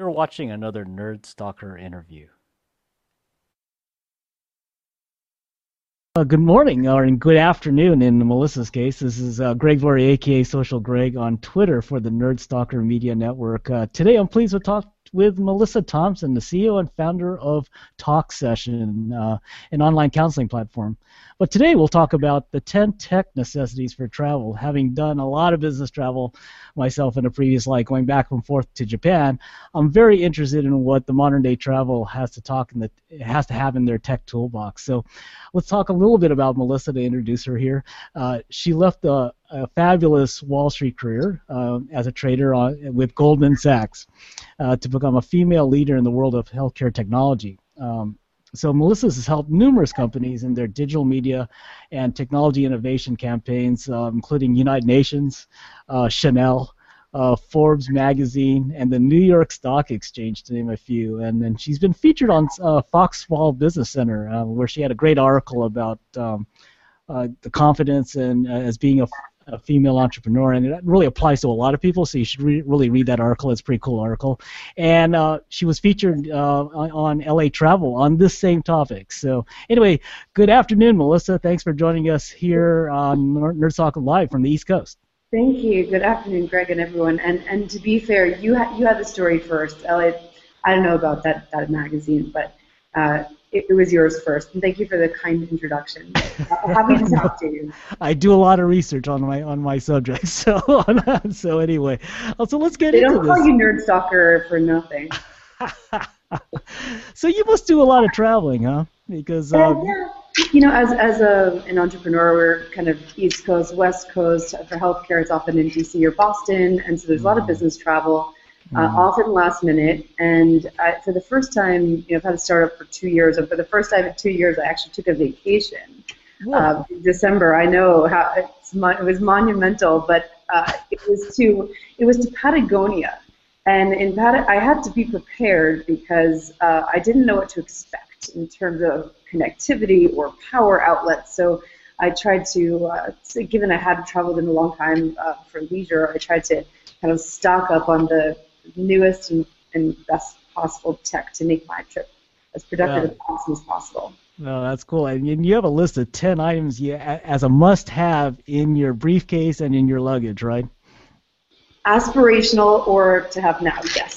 You're watching another Nerd Stalker interview. Good morning, or good afternoon in Melissa's case. This is Greg Laurie, aka Social Greg, on Twitter for the Nerd Stalker Media Network. Today I'm pleased to talk with Melissa Thompson, the CEO and founder of Talk Session, an online counseling platform. But today we'll talk about the 10 tech necessities for travel. Having done a lot of business travel myself in a previous life, going back and forth to Japan, I'm very interested in what the modern day travel has to have in their tech toolbox. So let's talk a little bit about Melissa to introduce her here. She left a fabulous Wall Street career as a trader with Goldman Sachs to become a female leader in the world of healthcare technology. So Melissa has helped numerous companies in their digital media and technology innovation campaigns, including United Nations, Chanel, Forbes magazine, and the New York Stock Exchange, to name a few. And then she's been featured on Fox Small Business Center, where she had a great article about the confidence and as being a female entrepreneur, and it really applies to a lot of people, so you should really read that article. It's a pretty cool article. And she was featured on LA Travel on this same topic. So anyway, good afternoon, Melissa. Thanks for joining us here on Nerd Talk Live from the East Coast. Thank you. Good afternoon, Greg and everyone. And to be fair, you had the story first. I don't know about that magazine, but it was yours first. And thank you for the kind introduction. Happy to talk to you. I do a lot of research on my subject. So anyway, so let's get into this. They don't call you Nerd Stalker for nothing. So you must do a lot of traveling, huh? Because yeah. You know, as an entrepreneur, we're kind of East Coast, West Coast. For healthcare, it's often in DC or Boston, and so there's a lot of business travel, often last minute. And for the first time, I've had a startup for 2 years, and for the first time in 2 years, I actually took a vacation. In December. I know how it was monumental, but it was to Patagonia, and in I had to be prepared because I didn't know what to expect in terms of connectivity or power outlets. So I tried to, given I hadn't traveled in a long time for leisure, I tried to kind of stock up on the newest and best possible tech to make my trip as productive as possible. No, that's cool. And you have a list of 10 items as a must-have in your briefcase and in your luggage, right? Aspirational or to have now, yes.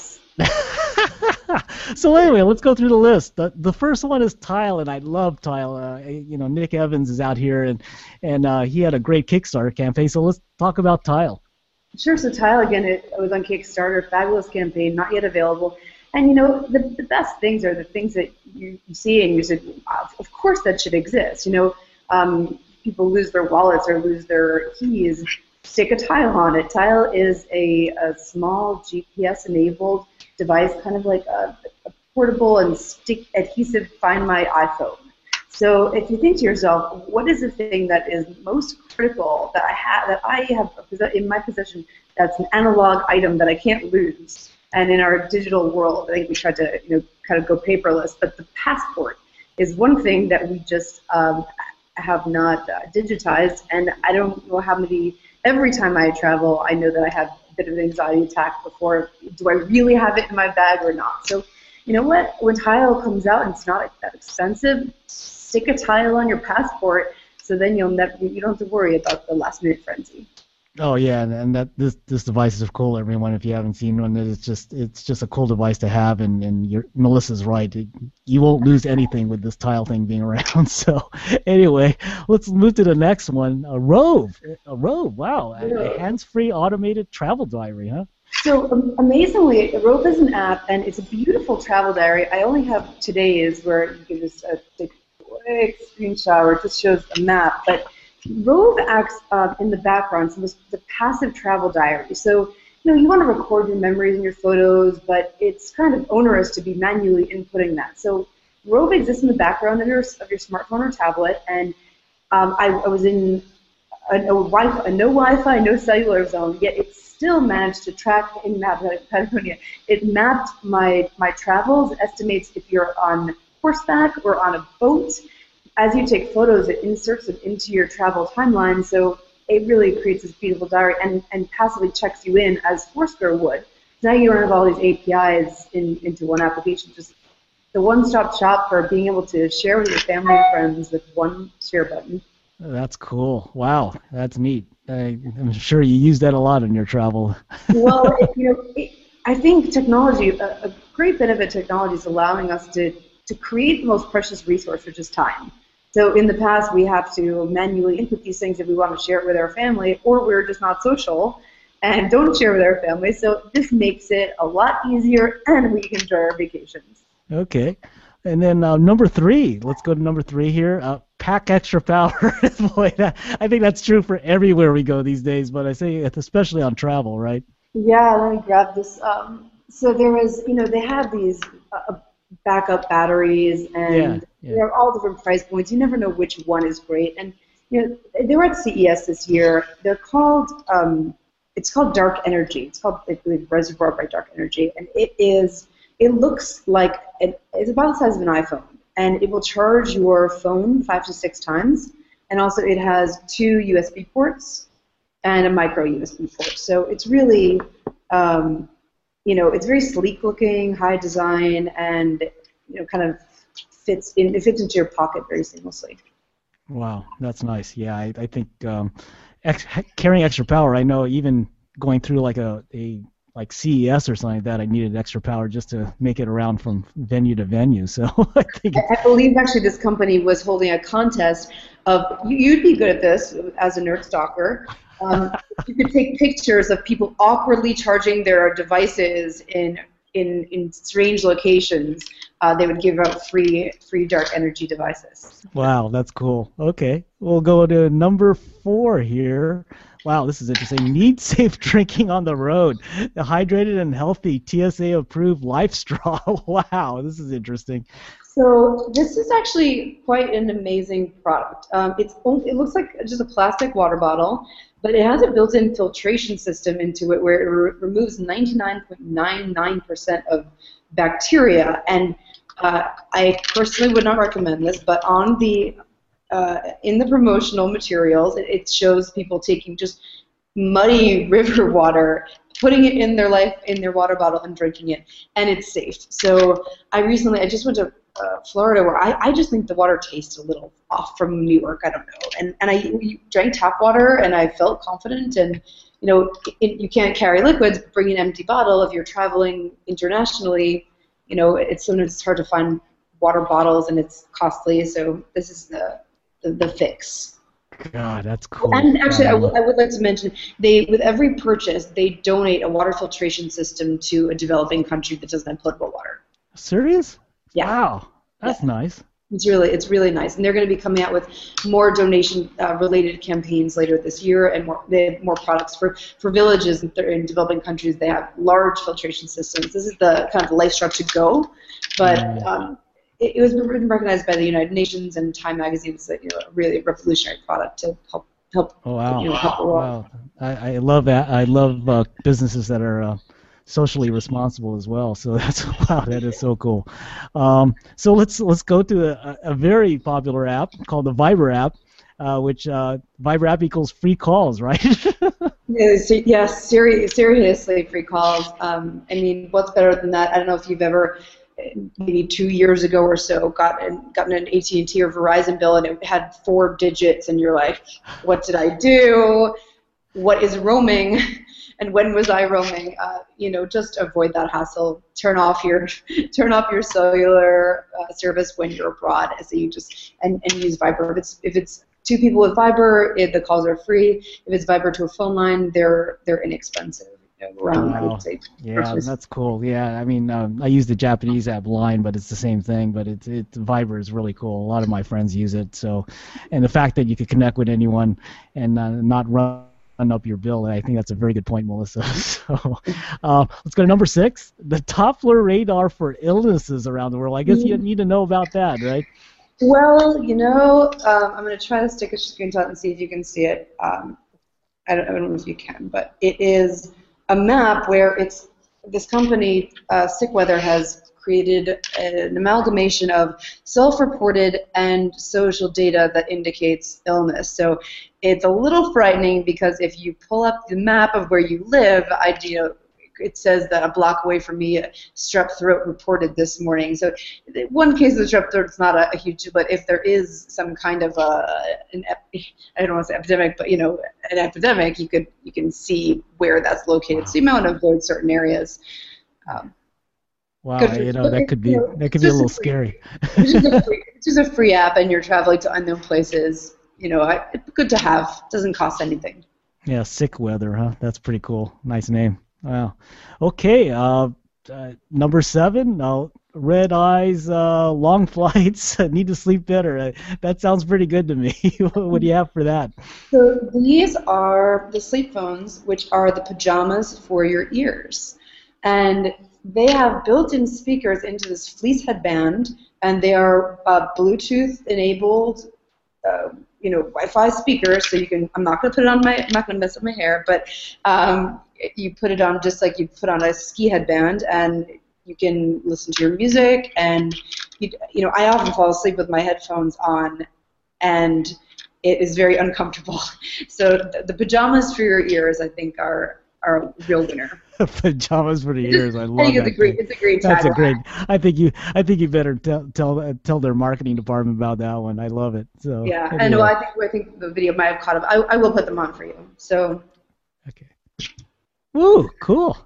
So anyway, let's go through the list. The first one is Tile, and I love Tile. Nick Evans is out here, and he had a great Kickstarter campaign. So let's talk about Tile. Sure. So Tile, again, it was on Kickstarter, fabulous campaign, not yet available. And the best things are the things that you see and you say, of course that should exist. People lose their wallets or lose their keys. Stick a Tile on it. Tile is a small GPS-enabled device, kind of like a portable and stick adhesive Find My iPhone. So if you think to yourself, what is the thing that is most critical that I have in my possession that's an analog item that I can't lose? And in our digital world, I think we tried to kind of go paperless, but the passport is one thing that we just have not digitized, and I don't know how many. Every time I travel, I know that I have a bit of an anxiety attack before, do I really have it in my bag or not? So, you know what? When Tile comes out and it's not that expensive, stick a Tile on your passport, so then you don't have to worry about the last minute frenzy. Oh yeah, and that this device is cool, everyone. If you haven't seen one, it's just a cool device to have, and Melissa's right. You won't lose anything with this Tile thing being around. So anyway, let's move to the next one. A Rove, wow, a hands-free automated travel diary, huh? So amazingly, Rove is an app, and it's a beautiful travel diary. I only have today's where you can just take a quick screenshot, or it just shows a map, but Rove acts in the background, so it's the passive travel diary. So, you want to record your memories and your photos, but it's kind of onerous to be manually inputting that. So Rove exists in the background of your smartphone or tablet, and I was in a no Wi-Fi, no cellular zone, yet it still managed to track in Patagonia. It mapped my travels, estimates if you're on horseback or on a boat. As you take photos, it inserts them into your travel timeline, so it really creates this beautiful diary and passively checks you in as Foursquare would. Now you don't have all these APIs into one application. Just the one-stop shop for being able to share with your family and friends with one share button. That's cool. Wow, that's neat. I'm sure you use that a lot in your travel. Well, I think technology, a great benefit of technology is allowing us to create the most precious resource, which is time. So in the past, we have to manually input these things if we want to share it with our family, or we're just not social and don't share with our family. So this makes it a lot easier, and we can enjoy our vacations. Okay. And then number 3, let's go to number 3 here. Pack extra power. Boy, I think that's true for everywhere we go these days, but I say it especially on travel, right? Yeah, let me grab this. So there was, they have these backup batteries, and they're all different price points. You never know which one is great. And they were at CES this year. They're called, it's called Dark Energy. It's called, I believe, Reservoir by Dark Energy, and it looks like it's about the size of an iPhone, and it will charge your phone 5 to 6 times. And also, it has 2 USB ports and a micro USB port. So it's really, it's very sleek looking, high design, and kind of fits into your pocket very seamlessly. Wow, that's nice. Yeah, I think carrying extra power. I know even going through like like CES or something like that, I needed extra power just to make it around from venue to venue. So I believe actually this company was holding a contest of, you'd be good at this as a nerd stalker. You could take pictures of people awkwardly charging their devices in strange locations. They would give out free dark energy devices. Wow, that's cool. Okay, we'll go to number 4 here. Wow, this is interesting. Need safe drinking on the road. The hydrated and healthy TSA-approved Life Straw. Wow, this is interesting. So this is actually quite an amazing product. It looks like just a plastic water bottle, but it has a built-in filtration system into it where it removes 99.99% of bacteria. And I personally would not recommend this, but on in the promotional materials, it shows people taking just muddy river water, putting it in their water bottle and drinking it, and it's safe. So I just went to Florida, where I just think the water tastes a little off from New York. I don't know, and I drank tap water, and I felt confident. And you can't carry liquids, but bring an empty bottle if you're traveling internationally. Sometimes it's hard to find water bottles, and it's costly. So this is the fix. God, that's cool. And actually, I would like to mention, with every purchase, they donate a water filtration system to a developing country that doesn't have potable water. Serious? Yeah. Wow, that's nice. It's really nice, and they're going to be coming out with more donation-related campaigns later this year, and they have more products for villages in developing countries. They have large filtration systems. This is the kind of Life Straw to go, but it was recognized by the United Nations and Time Magazine as a really revolutionary product to help. Oh wow! Help the world. Wow, I love that. I love businesses that are socially responsible as well. So that is so cool. So let's go to a very popular app called the Viber app, which Viber app equals free calls, right? Yes, seriously, free calls. I mean, what's better than that? I don't know if you've ever, maybe 2 years ago or so, gotten an AT&T or Verizon bill, and it had 4 digits, and you're like, what did I do? What is roaming? And when was I roaming? Just avoid that hassle. Turn off your cellular service when you're abroad, so you just and use Viber. If it's 2 people with Viber, the calls are free. If it's Viber to a phone line, they're inexpensive. Around, wow. I would say. Yeah, that's cool. Yeah, I mean, I use the Japanese app Line, but it's the same thing. But Viber is really cool. A lot of my friends use it. So, and the fact that you could connect with anyone and not run up your bill, I think that's a very good point, Melissa. So let's go to number 6, the Doppler radar for illnesses around the world. I guess you need to know about that, right? Well, I'm going to try to stick a screenshot and see if you can see it. I don't know if you can, but it is a map where this company, SickWeather, has created an amalgamation of self-reported and social data that indicates illness. So it's a little frightening because if you pull up the map of where you live, it says that a block away from me, strep throat reported this morning. So one case of strep throat is not a huge, but if there is some kind of I don't want to say epidemic, but an epidemic, you can see where that's located. Wow. So you might want to avoid certain areas. Wow, that could be a little scary. It's just a free app, and you're traveling to unknown places. It's good to have. It doesn't cost anything. Yeah, sick weather, huh? That's pretty cool. Nice name. Wow. Okay, number 7, red eyes, long flights, need to sleep better. That sounds pretty good to me. What do you have for that? So these are the sleep phones, which are the pajamas for your ears. And they have built-in speakers into this fleece headband, and they are Bluetooth-enabled, Wi-Fi speakers. So you can. I'm not going to put it on I'm not going to mess up my hair, but you put it on just like you put on a ski headband, and you can listen to your music. And I often fall asleep with my headphones on, and it is very uncomfortable. So the pajamas for your ears, I think, are a real winner. Pajamas for the ears. I love that. It's a great. That's a great. I think you better tell their marketing department about that one. I love it. So yeah, anyway. and I think the video might have caught up. I will put them on for you. So. Okay. Ooh, cool.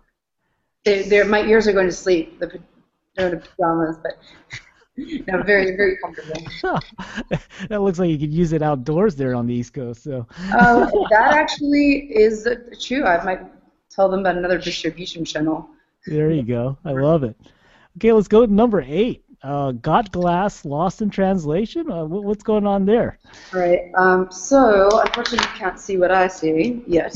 My ears are going to sleep. They're in the pajamas, but no, very, very comfortable. That looks like you could use it outdoors there on the East Coast. So. That actually is true. I might tell them about another distribution channel. There you go. I love it. Okay, let's go to number 8. Got Glass lost in translation? What's going on there? All right. So, unfortunately, you can't see what I see yet.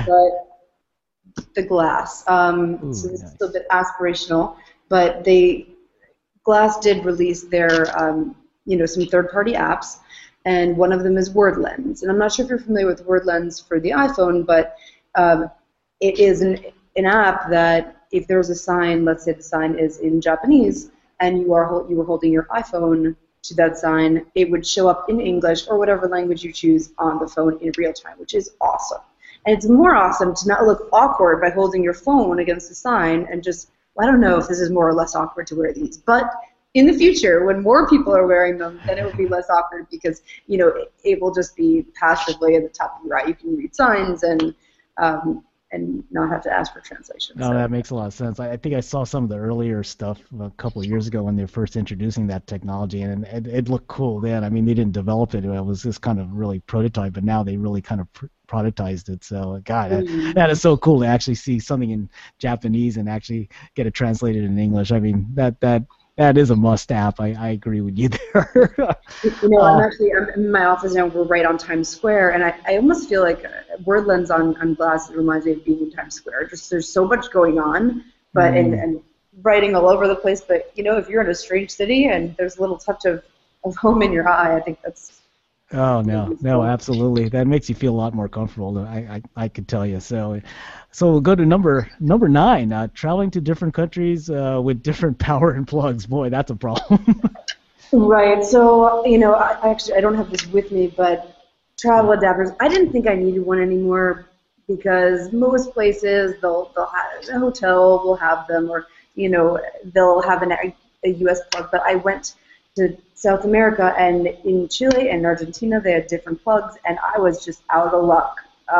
But the Glass. So this is a bit aspirational, but Glass did release their, some third-party apps, and one of them is WordLens. And I'm not sure if you're familiar with WordLens for the iPhone, but it is an app that if there's a sign, let's say the sign is in Japanese, and you were holding your iPhone to that sign, it would show up in English or whatever language you choose on the phone in real time, which is awesome. And it's more awesome to not look awkward by holding your phone against the sign and just, I don't know if this is more or less awkward to wear these, but in the future, when more people are wearing them, then it will be less awkward because, it will just be passively at the top of your eye. You can read signs and not have to ask for translation. No, that makes a lot of sense. I think I saw some of the earlier stuff a couple of years ago when they were first introducing that technology, and it looked cool then. I mean, they didn't develop it. It was just kind of really prototype, but now they really kind of productized it. So, God, that is so cool to actually see something in Japanese and actually get it translated in English. I mean, that is a must app. I agree with you there. I'm in my office now. We're right on Times Square, and I almost feel like WordLens on Glass reminds me of being in Times Square. Just there's so much going on, but and writing all over the place. But if you're in a strange city and there's a little touch of home in your eye, I think that's. Oh no, absolutely. That makes you feel a lot more comfortable. I could tell you. So we'll go to number 9. Traveling to different countries with different power and plugs. Boy, that's a problem. Right. So I don't have this with me, but travel adapters. I didn't think I needed one anymore because most places they'll have a hotel will have them, or they'll have a US plug. But I went to South America, and in Chile and Argentina they had different plugs, and I was just out of luck.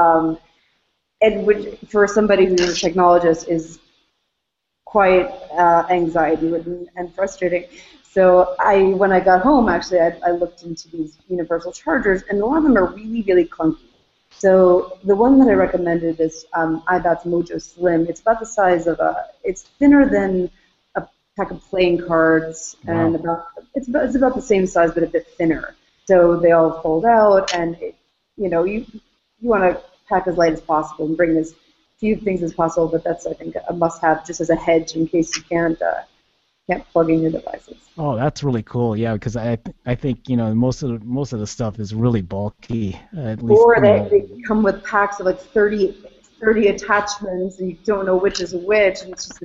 And which for somebody who's a technologist is quite anxiety-ridden and frustrating. So when I got home, actually, I looked into these universal chargers, and a lot of them are really, really clunky. So the one that I recommended is iBat's Mojo Slim. It's about the size of it's thinner than a pack of playing cards, and it's about the same size but a bit thinner. So they all fold out, and you want to pack as light as possible and bring as few things as possible. But that's, I think, a must-have just as a hedge in case you can't plug in your devices. Oh, that's really cool. Yeah, because I think most of the stuff is really bulky. At least, or they come with packs of like 30 attachments, and you don't know which is which, and it's just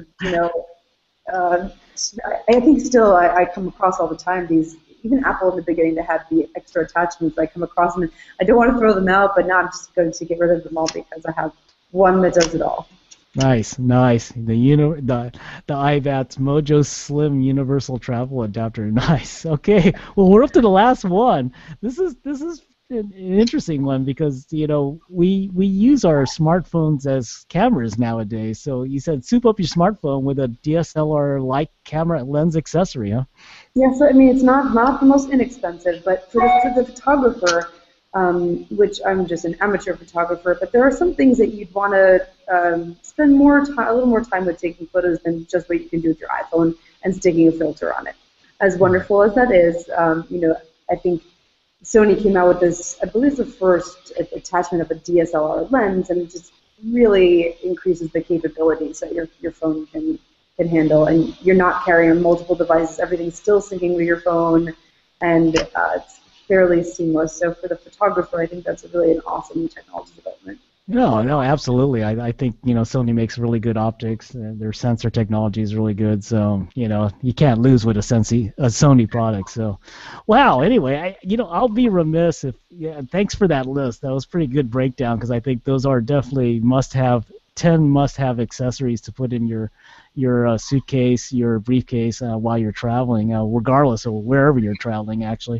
I think still I come across all the time these. Even Apple in the beginning, they had the extra attachments. I come across them, and I don't want to throw them out, but now I'm just going to get rid of them all because I have one that does it all. Nice, nice. The IVATS Mojo Slim Universal Travel Adapter. Nice. Okay. Well, we're up to the last one. This is an interesting one because we use our smartphones as cameras nowadays. So you said soup up your smartphone with a DSLR-like camera lens accessory, huh? Yeah, so I mean, it's not the most inexpensive, but for the photographer, which I'm just an amateur photographer, but there are some things that you'd want to spend a little more time with taking photos than just what you can do with your iPhone and sticking a filter on it. As wonderful as that is, I think Sony came out with this, I believe, the first attachment of a DSLR lens, and it just really increases the capabilities that your phone can handle, and you're not carrying multiple devices. Everything's still syncing with your phone, and it's fairly seamless. So for the photographer, I think that's really an awesome technology development. No, absolutely. I think Sony makes really good optics. Their sensor technology is really good. So you can't lose with a Sony product. So, wow. Anyway, I'll be remiss if thanks for that list. That was pretty good breakdown because I think those are definitely 10 must-have accessories to put in your suitcase, your briefcase while you're traveling, regardless of wherever you're traveling. Actually.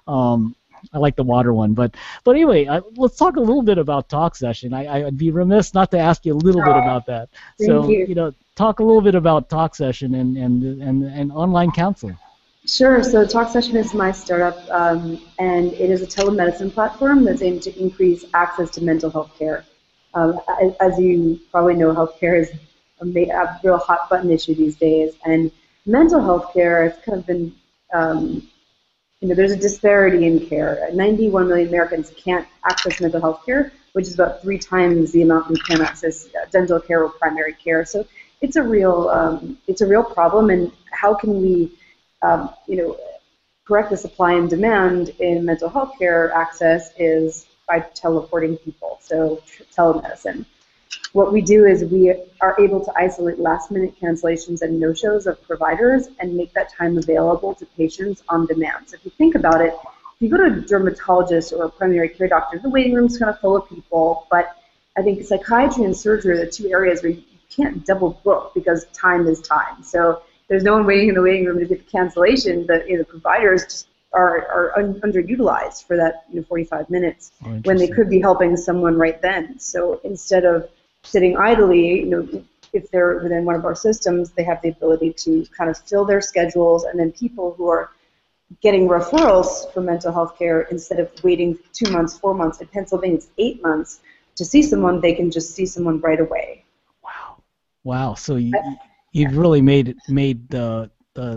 I like the water one, but anyway, let's talk a little bit about Talk Session. I'd be remiss not to ask you a little bit about that. Thank you. Talk a little bit about Talk Session and online counseling. Sure. So Talk Session is my startup, and it is a telemedicine platform that's aimed to increase access to mental health care. As you probably know, healthcare is a real hot button issue these days, and mental health care has kind of been there's a disparity in care. 91 million Americans can't access mental health care, which is about 3 times the amount who can access dental care or primary care. So it's a real problem. And how can we, correct the supply and demand in mental health care access is by teleporting people. So telemedicine. What we do is we are able to isolate last-minute cancellations and no-shows of providers and make that time available to patients on demand. So if you think about it, if you go to a dermatologist or a primary care doctor, the waiting room's kind of full of people, but I think psychiatry and surgery are the 2 areas where you can't double book because time is time. So there's no one waiting in the waiting room to get the cancellation. The providers just are underutilized for that 45 minutes when they could be helping someone right then. So instead of sitting idly, if they're within one of our systems, they have the ability to kind of fill their schedules, and then people who are getting referrals for mental health care, instead of waiting 2 months, 4 months, in Pennsylvania it's 8 months to see someone, they can just see someone right away. Wow. So you've really made the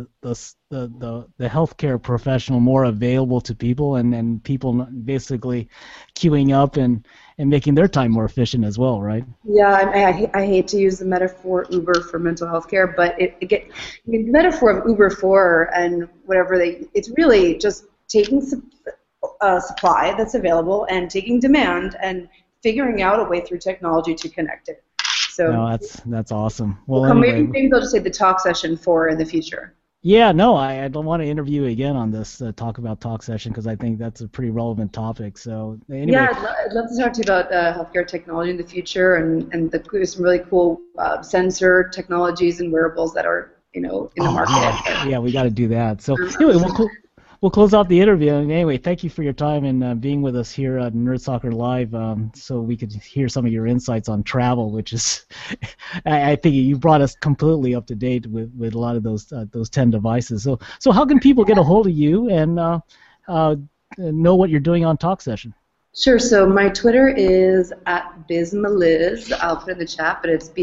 healthcare professional more available to people, and people basically queuing up and making their time more efficient as well, right? Yeah, I hate to use the metaphor Uber for mental health care, but the metaphor of Uber for and whatever it's really just taking supply that's available and taking demand and figuring out a way through technology to connect it. So no, that's awesome. Well, anyway, maybe they'll just say the Talk Session for in the future. Yeah, no, I don't want to interview you again on this talk about Talk Session because I think that's a pretty relevant topic. So anyway. Yeah, I'd love to talk to you about healthcare technology in the future and some really cool sensor technologies and wearables that are in the market. Yeah, we got to do that. So anyway, we'll close out the interview. And anyway, thank you for your time and being with us here at Nerd Stalker Live, so we could hear some of your insights on travel, which is, I think you brought us completely up to date with a lot of those 10 devices. So how can people get a hold of you and know what you're doing on Talk Session? Sure. So my Twitter is @BizMeliz. I'll put it in the chat, but it's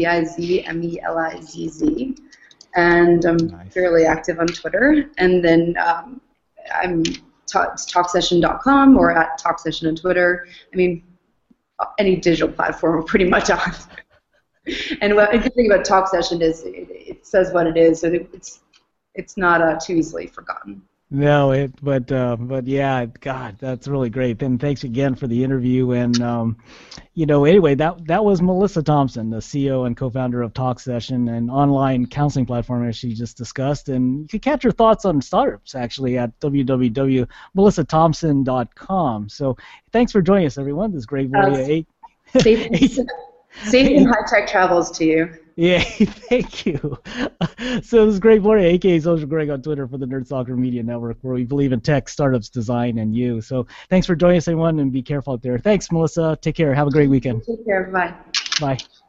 BizMelizz. And I'm fairly active on Twitter. And then I'm talksession.com or @talksession on Twitter. I mean, any digital platform we're pretty much on. And what the good thing about Talk Session is it says what it is, so it's not too easily forgotten. No, but yeah, God, that's really great. And thanks again for the interview. And anyway, that was Melissa Thompson, the CEO and co-founder of Talk Session, an online counseling platform as she just discussed. And you can catch her thoughts on startups actually at www.melissathompson.com. So thanks for joining us, everyone. This is Greg Voria. Safe and high-tech travels to you. Yeah, thank you. So this is Greg Boria, aka Social Greg on Twitter for the Nerd Stalker Media Network, where we believe in tech, startups, design, and you. So thanks for joining us, everyone, and be careful out there. Thanks, Melissa. Take care. Have a great weekend. Take care. Bye. Bye.